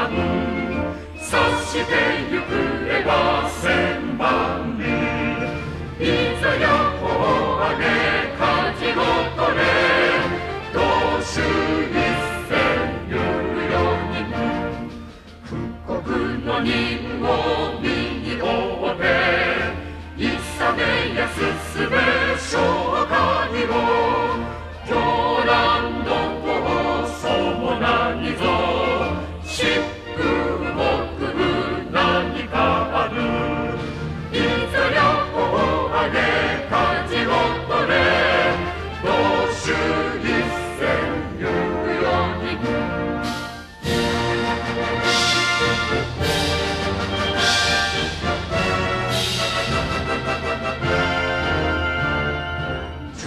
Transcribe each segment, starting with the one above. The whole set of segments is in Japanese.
万さしてゆくれば千万里。いざやこをあげ舵を取れ、同州一戦ゆるように。富国の任を身に負っていさめや進め昇華にも。狂乱の闘争も何ぞ疾風も来る何かある。いざやこをあげ舵を取れ、同州一戦ゆくように。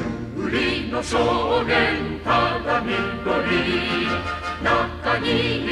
十里の少年ただ緑、中に